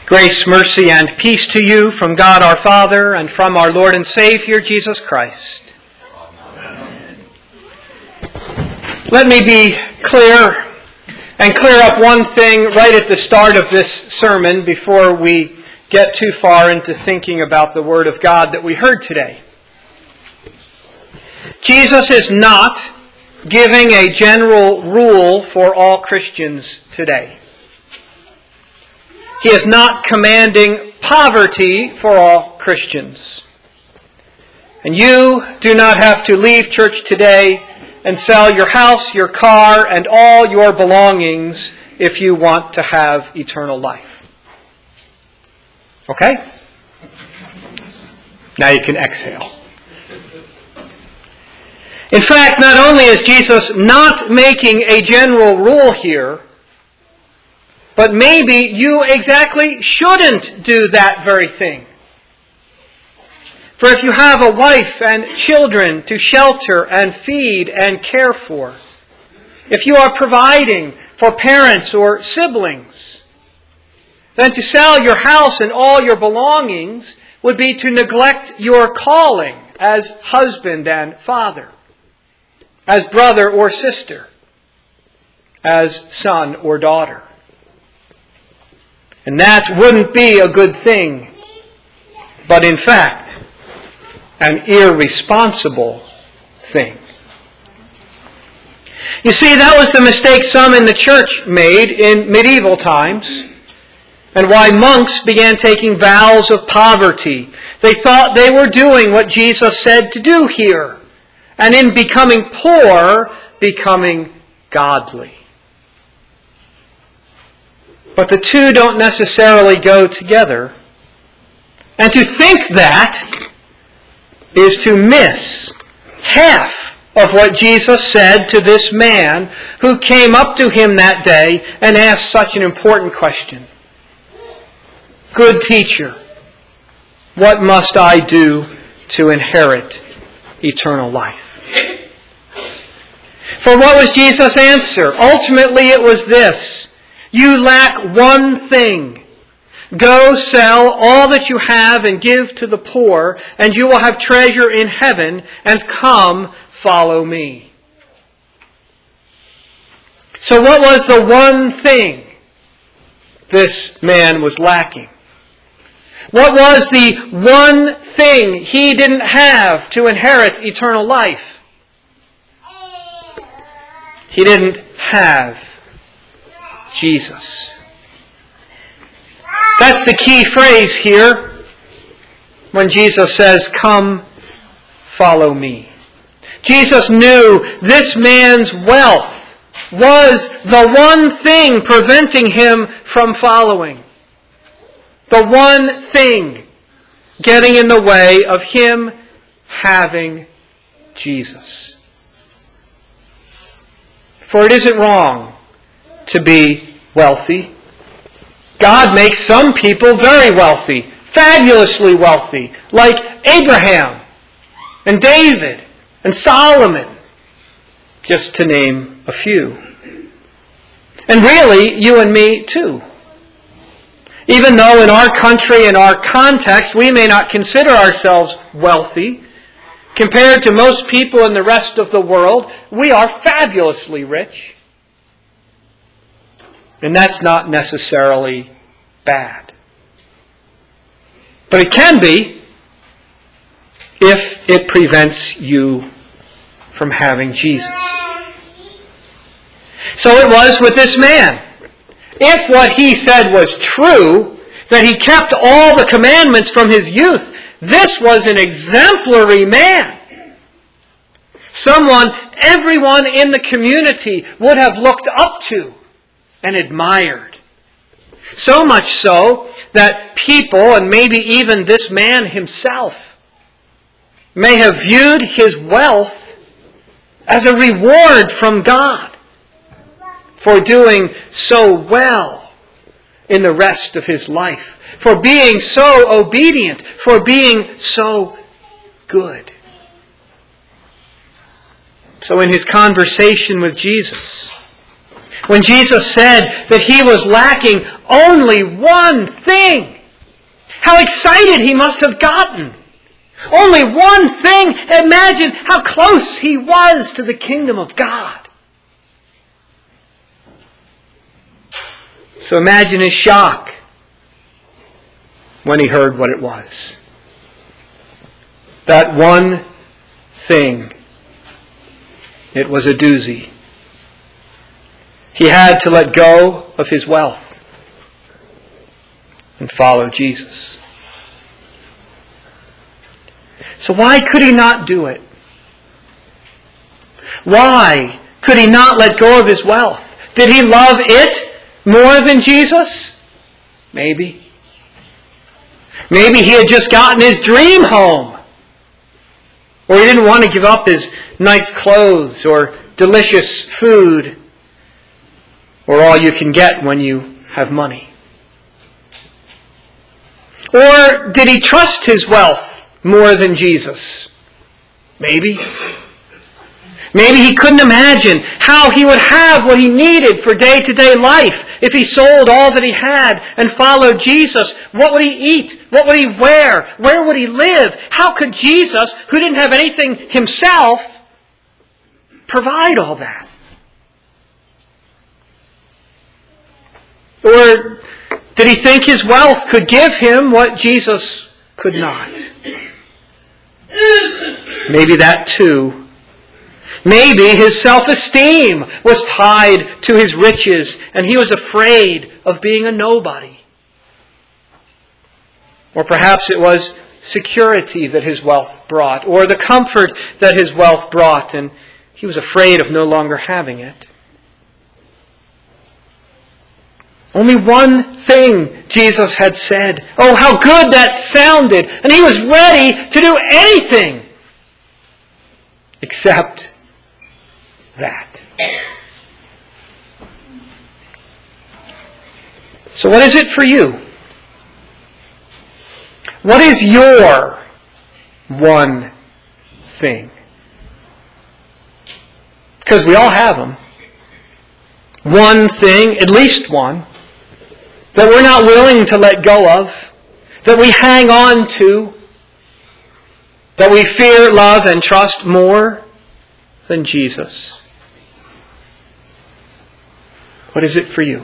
Grace, mercy, and peace to you from God our Father and from our Lord and Savior, Jesus Christ. Amen. Let me be clear and clear up one thing right at the start of this sermon before we get too far into thinking about the Word of God that we heard today. Jesus is not giving a general rule for all Christians today. He is not commanding poverty for all Christians. And you do not have to leave church today and sell your house, your car, and all your belongings if you want to have eternal life. Okay? Now you can exhale. In fact, not only is Jesus not making a general rule here, but maybe you exactly shouldn't do that very thing. For if you have a wife and children to shelter and feed and care for, if you are providing for parents or siblings, then to sell your house and all your belongings would be to neglect your calling as husband and father, as brother or sister, as son or daughter. And that wouldn't be a good thing, but in fact, an irresponsible thing. You see, that was the mistake some in the church made in medieval times, and why monks began taking vows of poverty. They thought they were doing what Jesus said to do here, and in becoming poor, becoming godly. But the two don't necessarily go together. And to think that is to miss half of what Jesus said to this man who came up to him that day and asked such an important question. Good teacher, what must I do to inherit eternal life? For what was Jesus' answer? Ultimately it was this. You lack one thing. Go sell all that you have and give to the poor, and you will have treasure in heaven, and come, follow me. So what was the one thing this man was lacking? What was the one thing he didn't have to inherit eternal life? He didn't have Jesus. That's the key phrase here when Jesus says, come, follow me. Jesus knew this man's wealth was the one thing preventing him from following. The one thing getting in the way of him having Jesus. For it isn't wrong to be wealthy. God makes some people very wealthy, fabulously wealthy, like Abraham and David and Solomon, just to name a few. And really, you and me too. Even though in our country, in our context, we may not consider ourselves wealthy, compared to most people in the rest of the world, we are fabulously rich. And that's not necessarily bad. But it can be if it prevents you from having Jesus. So it was with this man. If what he said was true, that he kept all the commandments from his youth, this was an exemplary man. Someone everyone in the community would have looked up to and admired. So much so that people, and maybe even this man himself, may have viewed his wealth as a reward from God for doing so well in the rest of his life, for being so obedient, for being so good. So in his conversation with Jesus, When Jesus said that he was lacking only one thing, how excited he must have gotten. Only one thing. Imagine how close he was to the kingdom of God. So imagine his shock when he heard what it was. That one thing. It was a doozy. He had to let go of his wealth and follow Jesus. So why could he not do it? Why could he not let go of his wealth? Did he love it more than Jesus? Maybe. Maybe he had just gotten his dream home. Or he didn't want to give up his nice clothes or delicious food or all you can get when you have money. Or did he trust his wealth more than Jesus? Maybe. Maybe he couldn't imagine how he would have what he needed for day-to-day life if he sold all that he had and followed Jesus. What would he eat? What would he wear? Where would he live? How could Jesus, who didn't have anything himself, provide all that? Or did he think his wealth could give him what Jesus could not? Maybe that too. Maybe his self-esteem was tied to his riches and he was afraid of being a nobody. Or perhaps it was security that his wealth brought, or the comfort that his wealth brought, and he was afraid of no longer having it. Only one thing Jesus had said. Oh, how good that sounded! And he was ready to do anything except that. So what is it for you? What is your one thing? Because we all have them. One thing, at least one, that we're not willing to let go of, that we hang on to, that we fear, love, and trust more than Jesus. What is it for you?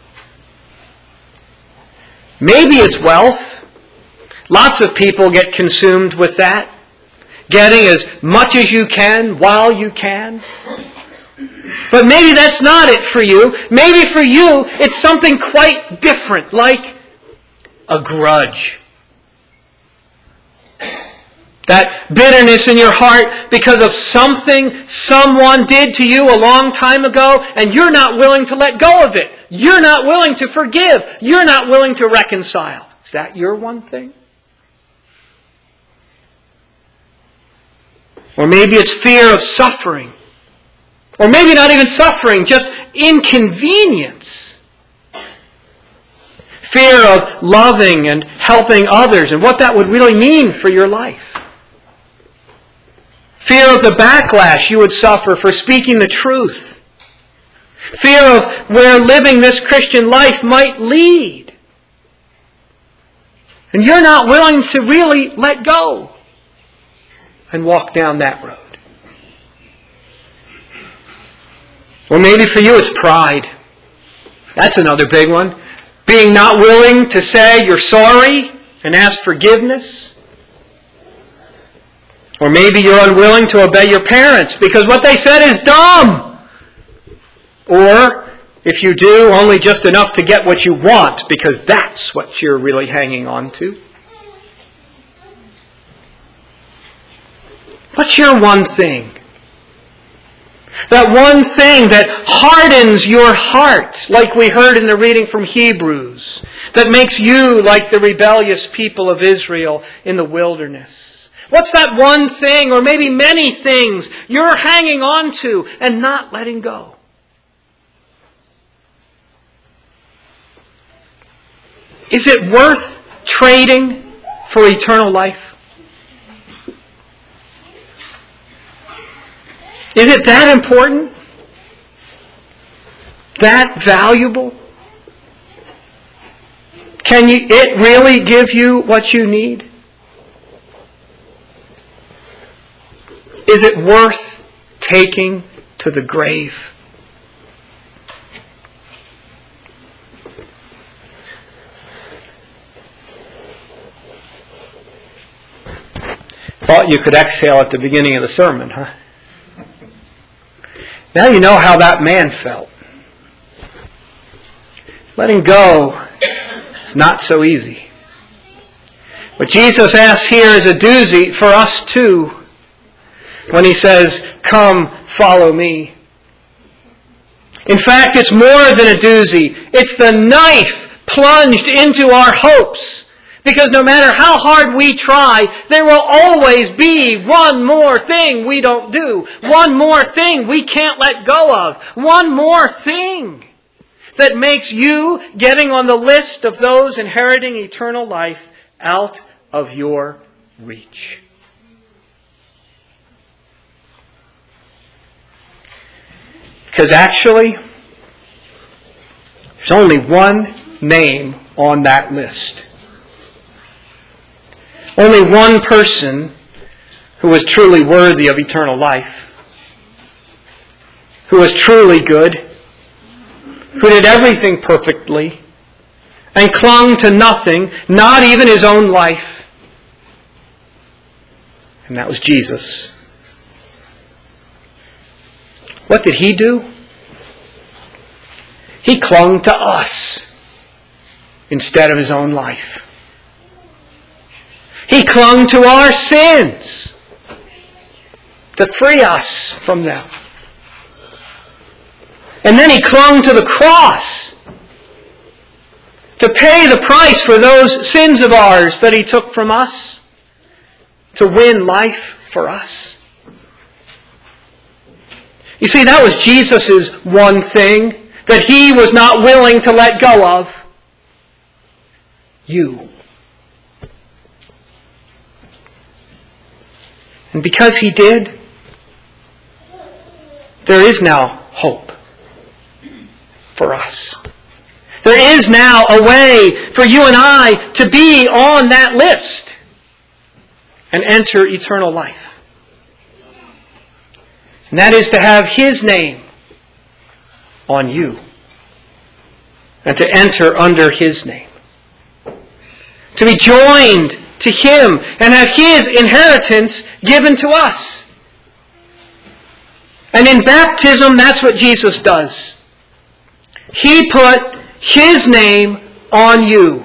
Maybe it's wealth. Lots of people get consumed with that. Getting as much as you can while you can. But maybe that's not it for you. Maybe for you it's something quite different, like a grudge. That bitterness in your heart because of something someone did to you a long time ago, and you're not willing to let go of it. You're not willing to forgive. You're not willing to reconcile. Is that your one thing? Or maybe it's fear of suffering. Or maybe not even suffering, just inconvenience. Fear of loving and helping others and what that would really mean for your life. Fear of the backlash you would suffer for speaking the truth. Fear of where living this Christian life might lead. And you're not willing to really let go and walk down that road. Or maybe for you it's pride. That's another big one. Being not willing to say you're sorry and ask forgiveness. Or maybe you're unwilling to obey your parents because what they said is dumb. Or, if you do, only just enough to get what you want because that's what you're really hanging on to. What's your one thing? That one thing that hardens your heart, like we heard in the reading from Hebrews, that makes you like the rebellious people of Israel in the wilderness. What's that one thing, or maybe many things, you're hanging on to and not letting go? Is it worth trading for eternal life? Is it that important? that valuable? Can it really give you what you need? Is it worth taking to the grave? Thought you could exhale at the beginning of the sermon, huh? Now you know how that man felt. Letting go is not so easy. What Jesus asks here is a doozy for us too, when He says, "Come, follow me." In fact, it's more than a doozy. It's the knife plunged into our hopes. Because no matter how hard we try, there will always be one more thing we don't do. One more thing we can't let go of. One more thing that makes you getting on the list of those inheriting eternal life out of your reach. Because actually, there's only one name on that list. Only one person who was truly worthy of eternal life, who was truly good, who did everything perfectly, and clung to nothing, not even His own life. And that was Jesus. What did He do? He clung to us instead of His own life. He clung to our sins to free us from them. And then He clung to the cross to pay the price for those sins of ours that He took from us, to win life for us. You see, that was Jesus' one thing that He was not willing to let go of. You. And because He did, there is now hope for us. There is now a way for you and I to be on that list and enter eternal life. And that is to have His name on you and to enter under His name. To be joined to Him and have His inheritance given to us. And in baptism, that's what Jesus does. He put His name on you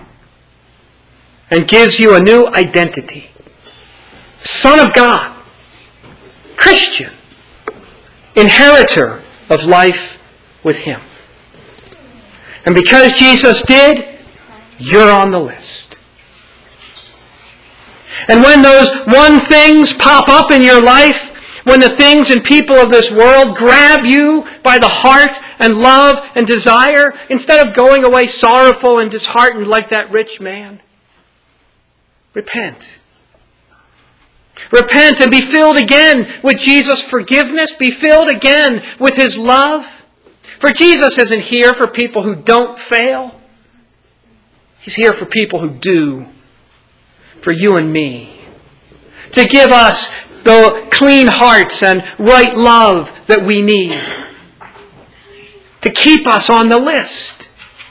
and gives you a new identity. Son of God, Christian, inheritor of life with Him. And because Jesus did, you're on the list. And when those one things pop up in your life, when the things and people of this world grab you by the heart and love and desire, instead of going away sorrowful and disheartened like that rich man, repent. Repent and be filled again with Jesus' forgiveness. Be filled again with His love. For Jesus isn't here for people who don't fail. He's here for people who do. For you and me. To give us the clean hearts and right love that we need. To keep us on the list.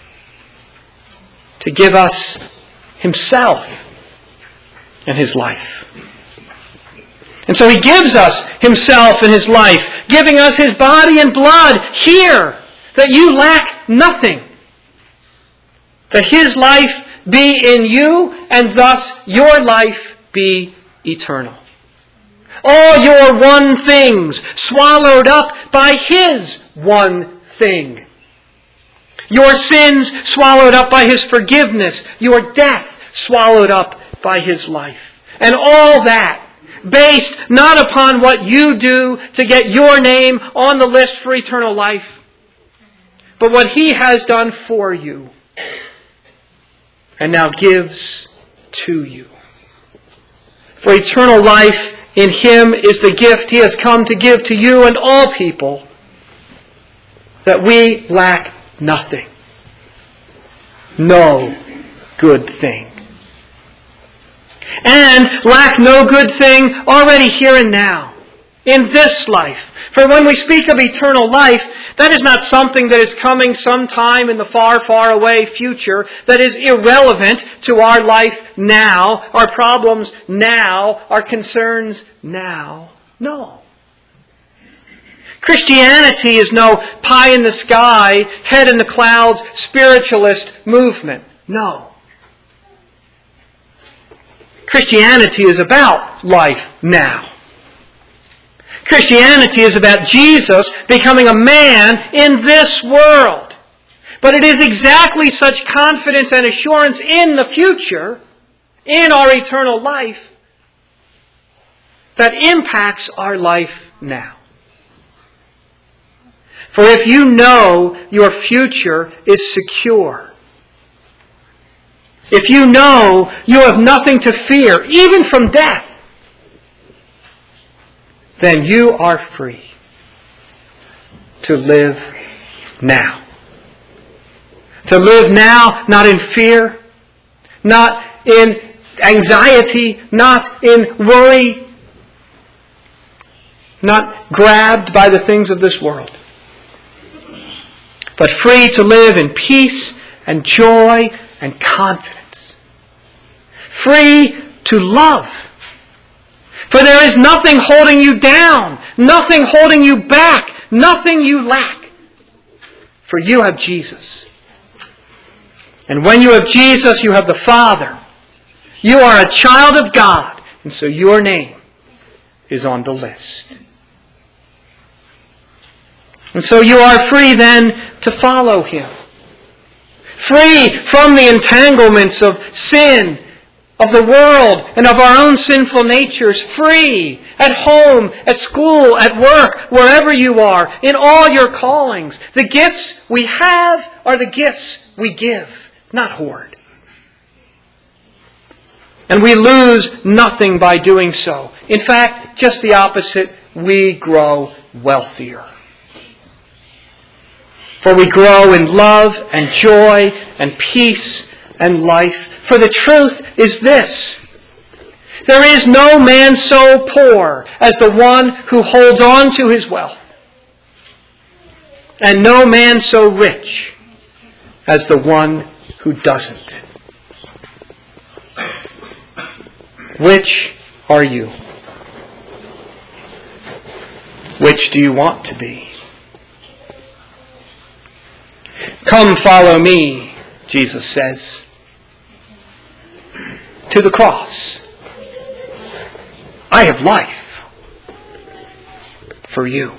To give us Himself and His life. And so He gives us Himself and His life, giving us His body and blood here, that you lack nothing. That His life be in you, and thus your life be eternal. All your one things swallowed up by His one thing. Your sins swallowed up by His forgiveness. Your death swallowed up by His life. And all that based not upon what you do to get your name on the list for eternal life, but what He has done for you and now gives to you. For eternal life in Him is the gift He has come to give to you and all people. that we lack nothing. No good thing. And lack no good thing already here and now, in this life. For when we speak of eternal life, that is not something that is coming sometime in the far, far away future that is irrelevant to our life now, our problems now, our concerns now. No. Christianity is no pie in the sky, head in the clouds, spiritualist movement. No. Christianity is about life now. Christianity is about Jesus becoming a man in this world. But it is exactly such confidence and assurance in the future, in our eternal life, that impacts our life now. For if you know your future is secure, if you know you have nothing to fear, even from death, then you are free to live now. To live now, not in fear, not in anxiety, not in worry, not grabbed by the things of this world, but free to live in peace and joy and confidence. Free to love. For there is nothing holding you down, nothing holding you back, nothing you lack. For you have Jesus. And when you have Jesus, you have the Father. You are a child of God, and so your name is on the list. And so you are free then to follow Him. Free from the entanglements of sin, of the world, and of our own sinful natures. Free at home, at school, at work, wherever you are, in all your callings. The gifts we have are the gifts we give, not hoard. And we lose nothing by doing so. In fact, just the opposite, we grow wealthier. For we grow in love and joy and peace and life. For the truth is this: there is no man so poor as the one who holds on to his wealth, and no man so rich as the one who doesn't. Which are you? Which do you want to be? Come follow me, Jesus says, to the cross. I have life for you.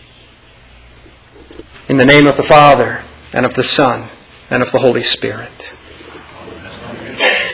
In the name of the Father, and of the Son, and of the Holy Spirit.